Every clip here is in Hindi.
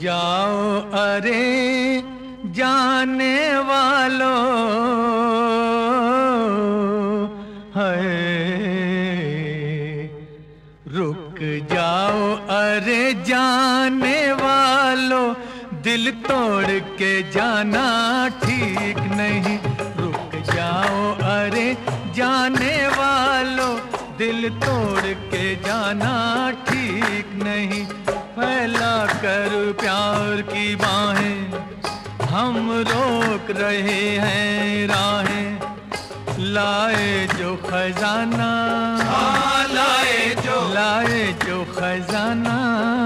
जाओ अरे जाने वालों, है रुक जाओ अरे जाने वालों, दिल तोड़ के जाना ठीक नहीं। रुक जाओ अरे जाने वालों, दिल तोड़ के जाना ठीक नहीं। फैला कर प्यार की बाहें हम रोक रहे हैं राहें, लाए जो खजाना, लाए जो खजाना,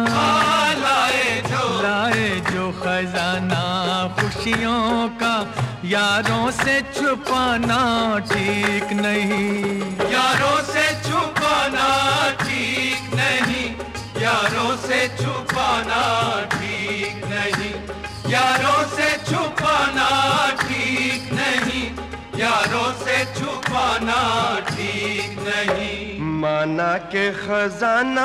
लाए जो खजाना खुशियों का यारों से छुपाना ठीक नहीं। यारों से छुपाना ठीक नहीं, यारों से छुपाना ठीक नहीं, यारों से छुपाना ठीक नहीं, यारों से छुपाना ठीक नहीं। माना के खजाना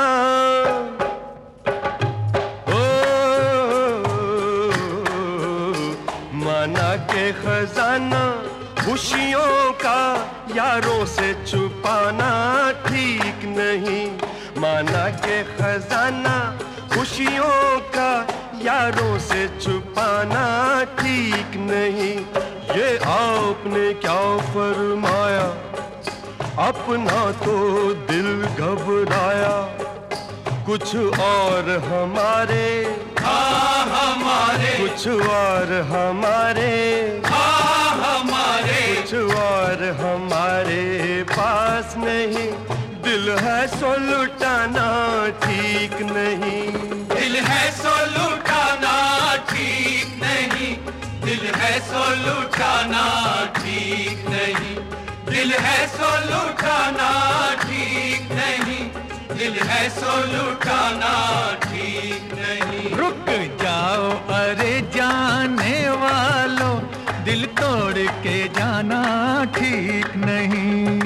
माना के खजाना खुशियों का यारों से छुपाना ठीक नहीं। माना के खजाना खुशियों का यारों से छुपाना ठीक नहीं। ये आपने क्या फरमाया, अपना तो दिल घबराया, कुछ और हमारे हमारे, कुछ और हमारे हमारे, कुछ और हमारे पास नहीं। दिल है सो लुटाना ठीक नहीं, दिल है सो लुटाना ठीक नहीं, दिल है सो लुटाना ठीक नहीं, दिल है सो लुटाना ठीक नहीं, दिल है सो लुटाना ठीक नहीं। रुक जाओ अरे जाने वालों, दिल तोड़ के जाना ठीक नहीं।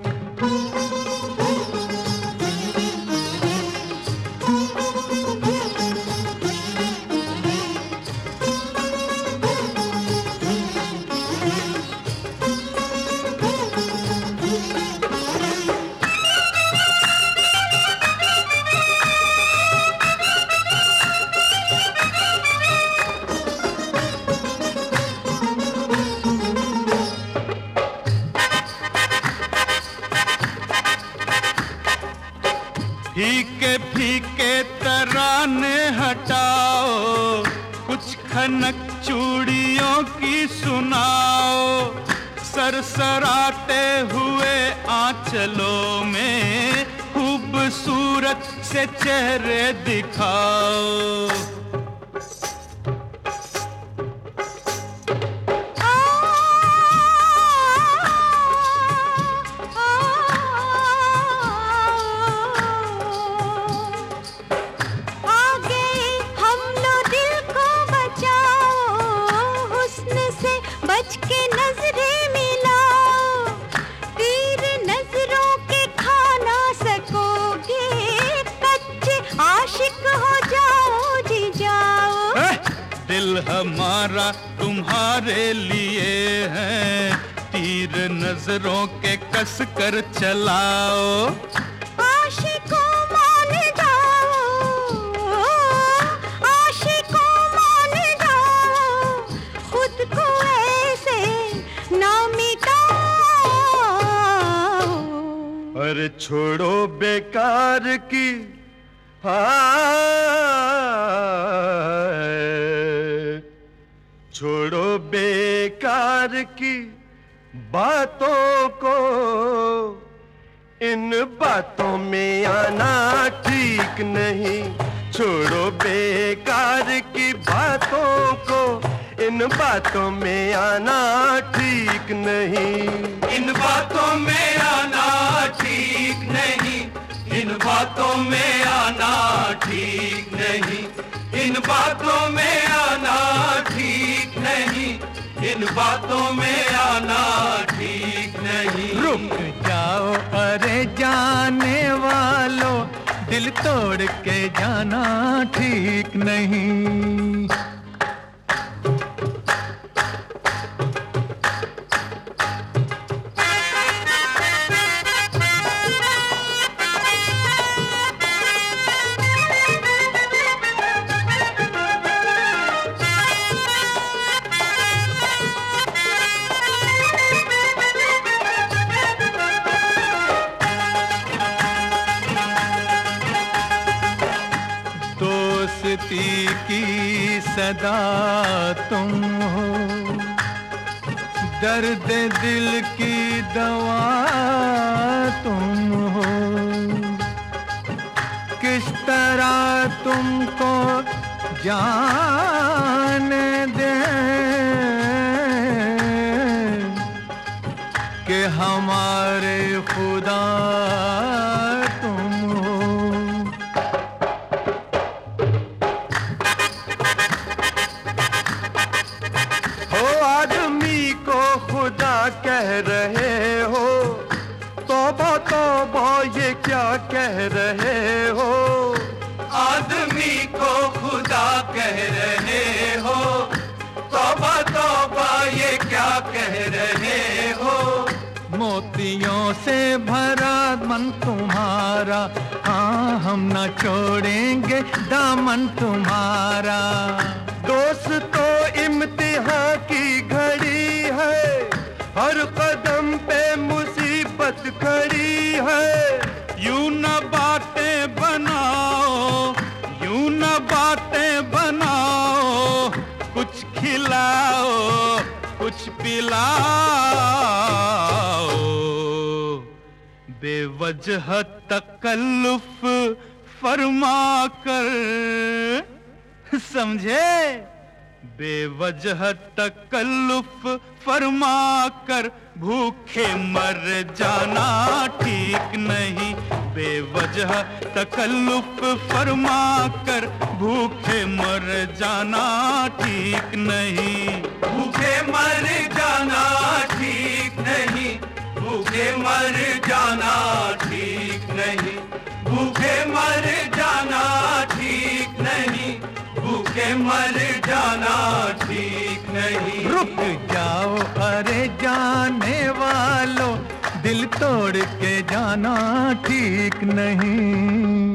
फीके फीके तराने हटाओ, कुछ खनक चूड़ियों की सुनाओ, सरसराते हुए आंचलों में खूबसूरत से चेहरे दिखाओ। दिल हमारा तुम्हारे लिए है, तीर नजरों के कस कर चलाओ। आशिकों मान जाओ, आशिकों मान जाओ, खुद को ऐसे ना मिटाओ। अरे छोड़ो बेकार की छोड़ो बेकार की बातों को, इन बातों में आना ठीक नहीं। छोड़ो बेकार की बातों को, इन बातों में आना ठीक नहीं। इन बातों में आना ठीक नहीं, इन बातों में आना ठीक नहीं, इन बातों में आना ठीक नहीं, इन बातों में आना ठीक नहीं। रुक जाओ अरे जाने वालों, दिल तोड़ के जाना ठीक नहीं। दोस्ती की सदा तुम हो, दर्द दिल की दवा तुम हो। किस तरह तुमको जाने दे कि हमारे खुदा तुम हो। आदमी को खुदा कह रहे हो, तौबा तौबा ये क्या कह रहे हो। आदमी को खुदा कह रहे हो, तौबा तौबा ये क्या कह रहे हो। मोतियों से भरा मन तुम्हारा, हाँ हम न छोड़ेंगे दामन तुम्हारा। दोस्तों इम्तिहान की घड़ी है, हर कदम पे मुसीबत खड़ी है। यूं न बातें बनाओ, यूं न बातें बनाओ, कुछ खिलाओ कुछ पिलाओ। बेवजह तकल्लुफ फरमा कर, समझे? बेवजह तकल्लुफ फरमा कर भूखे मर जाना ठीक नहीं। बेवजह तकल्लुफ फरमा कर भूखे मर जाना ठीक नहीं। भूखे मर जाना ठीक नहीं, भूखे मर जाना ठीक नहीं, भूखे मर जाना ठीक नहीं, भूखे मर जाना ठीक नहीं। रुक जाओ अरे जाने वालों, दिल तोड़ के जाना ठीक नहीं।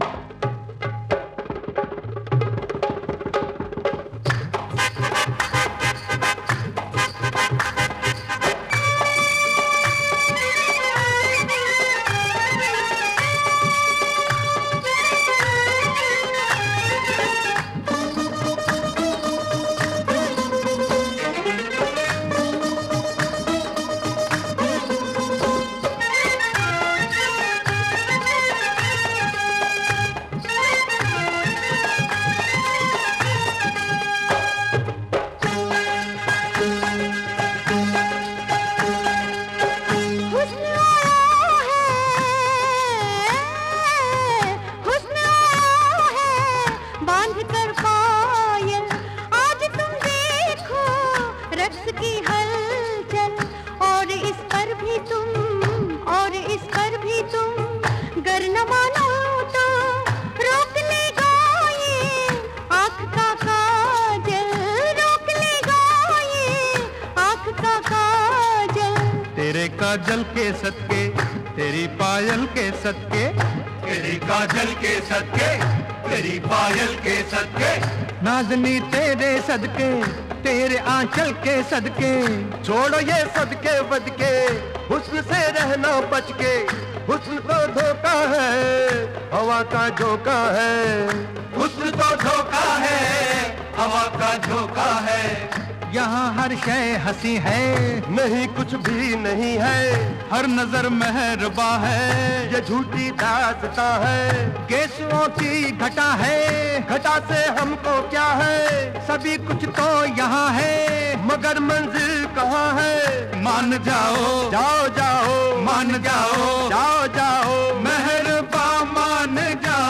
तेरे काजल के सदके, तेरी पायल के सदके, तेरी काजल के सदके, तेरी पायल के सदके, नाज़नी तेरे सदके, तेरे आंचल के सदके। छोड़ो ये सदके बदके, हुस्न से रहना बच के। हुस्न तो धोखा है, हवा का झोंका है। हुस्न तो धोखा है, हवा का झोंका है। यहाँ हर शय हंसी है, नहीं कुछ भी नहीं है। हर नजर मेहरबा है, ये झूठी दास्तां है। गेसुओं की घटा है, घटा से हमको क्या है। सभी कुछ तो यहाँ है, मगर मंजिल कहाँ है। मान जाओ जाओ जाओ, मान जाओ, जाओ जाओ, मेहरबा मान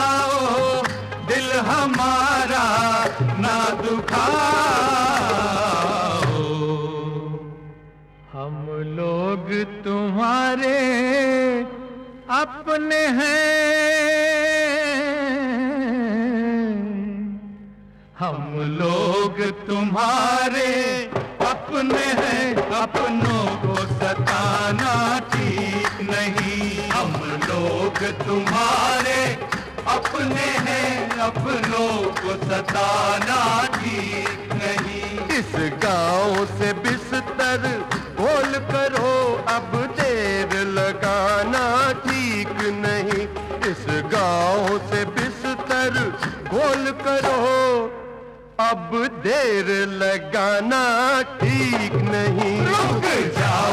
जाओ। दिल हमारा ना दुखाओ। हम लोग तुम्हारे अपने हैं। लोग तुम्हारे अपने हैं, अपनों को सताना ठीक नहीं। हम लोग तुम्हारे अपने हैं, अपनों को सताना ठीक नहीं। इस गांव से बिस्तर खोल करो, अब देर लगाना ठीक नहीं। इस गांव से बिस्तर खोल करो, अब देर लगाना ठीक नहीं। रुक जाओ